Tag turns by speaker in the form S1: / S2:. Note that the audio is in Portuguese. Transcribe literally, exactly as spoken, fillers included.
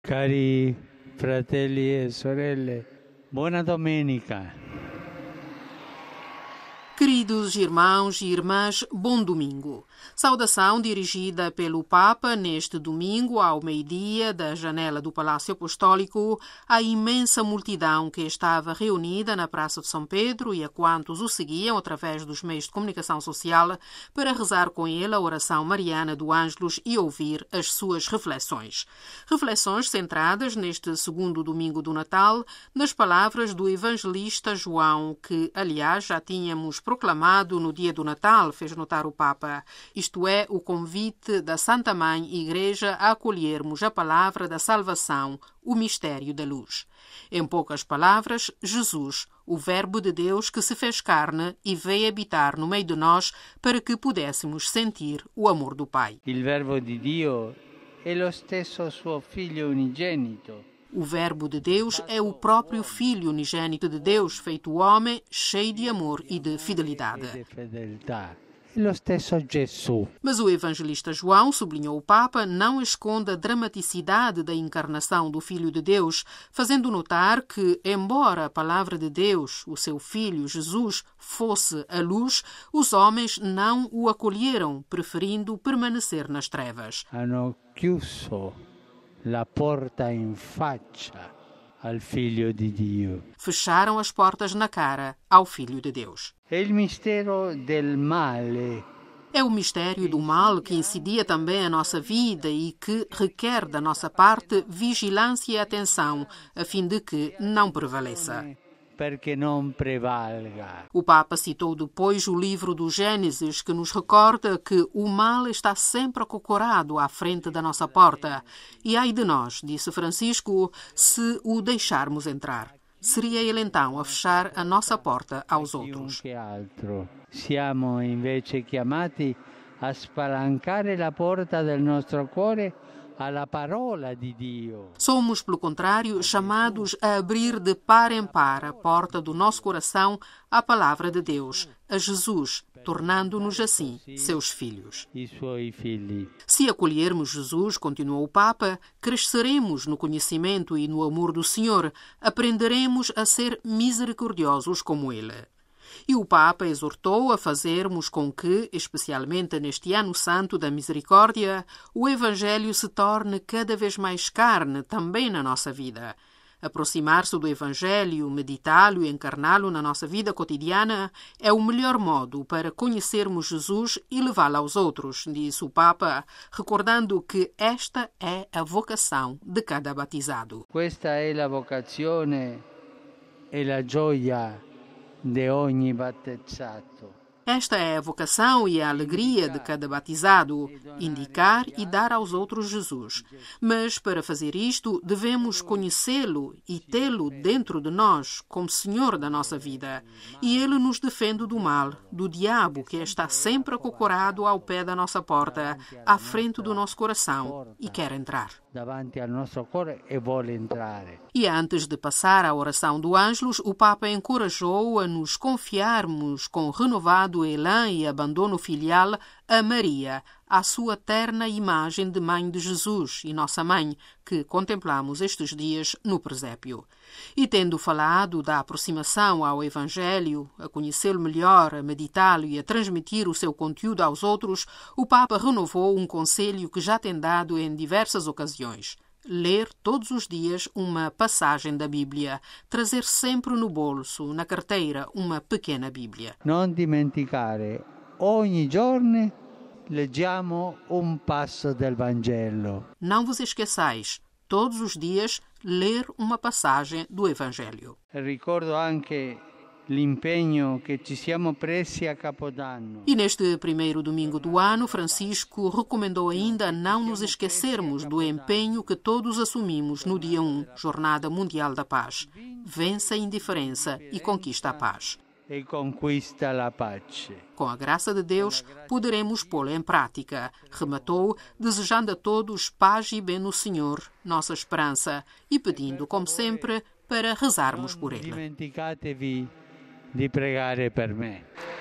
S1: Cari fratelli e sorelle, buona domenica.
S2: Queridos irmãos e irmãs, bom domingo. Saudação dirigida pelo Papa neste domingo ao meio-dia da janela do Palácio Apostólico à imensa multidão que estava reunida na Praça de São Pedro e a quantos o seguiam através dos meios de comunicação social para rezar com ele a oração mariana do Ângelus e ouvir as suas reflexões. Reflexões centradas neste segundo domingo do Natal nas palavras do evangelista João, que, aliás, já tínhamos proclamado no dia do Natal, fez notar o Papa. Isto é, o convite da Santa Mãe Igreja a acolhermos a palavra da salvação, o mistério da luz. Em poucas palavras, Jesus, o Verbo de Deus que se fez carne e veio habitar no meio de nós para que pudéssemos sentir o amor do Pai.
S1: Il Verbo di Dio è lo stesso suo Figlio unigenito.
S2: O Verbo de Deus é o próprio Filho unigênito de Deus, feito homem, cheio de amor e de fidelidade.
S1: Lo stesso Gesù.
S2: Mas o evangelista João, sublinhou o Papa, não esconde a dramaticidade da encarnação do Filho de Deus, fazendo notar que, embora a palavra de Deus, o seu Filho Jesus, fosse a luz, os homens não o acolheram, preferindo permanecer nas trevas.
S1: Hanno chiuso la porta in faccia al Figlio di Dio.
S2: Fecharam as portas na cara ao Filho de Deus.
S1: È il mistero del male.
S2: É o mistério do mal que incidia também a nossa vida e que requer da nossa parte vigilância e atenção, a fim de que não prevaleça.
S1: Perché non prevalga.
S2: O Papa citou depois o livro do Gênesis, que nos recorda que o mal está sempre acocorado à frente da nossa porta. E ai de nós, disse Francisco, se o deixarmos entrar. Seria ele então a fechar a nossa porta aos outros.
S1: Siamo invece chiamati a spalancare la porta del nostro cuore alla parola di Dio.
S2: Somos, pelo contrário, chamados a abrir de par em par a porta do nosso coração à palavra de Deus, a Jesus, tornando-nos assim seus filhos.
S1: I suoi figli.
S2: Se acolhermos Jesus, continuou o Papa, cresceremos no conhecimento e no amor do Senhor, aprenderemos a ser misericordiosos como Ele. E o Papa exortou a fazermos com que, especialmente neste ano santo da misericórdia, o Evangelho se torne cada vez mais carne também na nossa vida. Aproximar-se do Evangelho, meditá-lo e encarná-lo na nossa vida cotidiana é o melhor modo para conhecermos Jesus e levá-lo aos outros, disse o Papa, recordando que esta é a vocação de cada batizado.
S1: Questa è la vocazione e la gioia de ogni battezzato.
S2: Esta é a vocação e a alegria de cada batizado, indicar e dar aos outros Jesus. Mas, para fazer isto, devemos conhecê-lo e tê-lo dentro de nós, como Senhor da nossa vida. E Ele nos defende do mal, do diabo, que está sempre acocorado ao pé da nossa porta, à frente do nosso coração, e quer entrar.
S1: Davanti al nostro cuore e vuole entrare.
S2: E antes de passar à oração do Ângelus, o Papa encorajou a nos confiarmos com renovado elan e abandono filial a Maria, à sua terna imagem de Mãe de Jesus e Nossa Mãe, que contemplamos estes dias no presépio. E tendo falado da aproximação ao Evangelho, a conhecê-lo melhor, a meditá-lo e a transmitir o seu conteúdo aos outros, o Papa renovou um conselho que já tem dado em diversas ocasiões. Ler todos os dias uma passagem da Bíblia, trazer sempre no bolso, na carteira, uma pequena Bíblia.
S1: Non dimenticare, ogni giorno leggiamo un passo del Vangelo.
S2: Não vos esqueçais, todos os dias, ler uma passagem do Evangelho.
S1: Ricordo anche l'impegno che ci siamo presi a Capodanno.
S2: E neste primeiro domingo do ano, Francisco recomendou ainda não nos esquecermos do empenho que todos assumimos no dia um, Jornada Mundial da Paz. Vence a indiferença e conquista a paz.
S1: E conquista la pace.
S2: Com a graça de Deus, poderemos pô-la em prática, rematou, desejando a todos paz e bem no Senhor, nossa esperança, e pedindo, como sempre, para rezarmos por Ele.
S1: Dimenticatevi di pregare per me.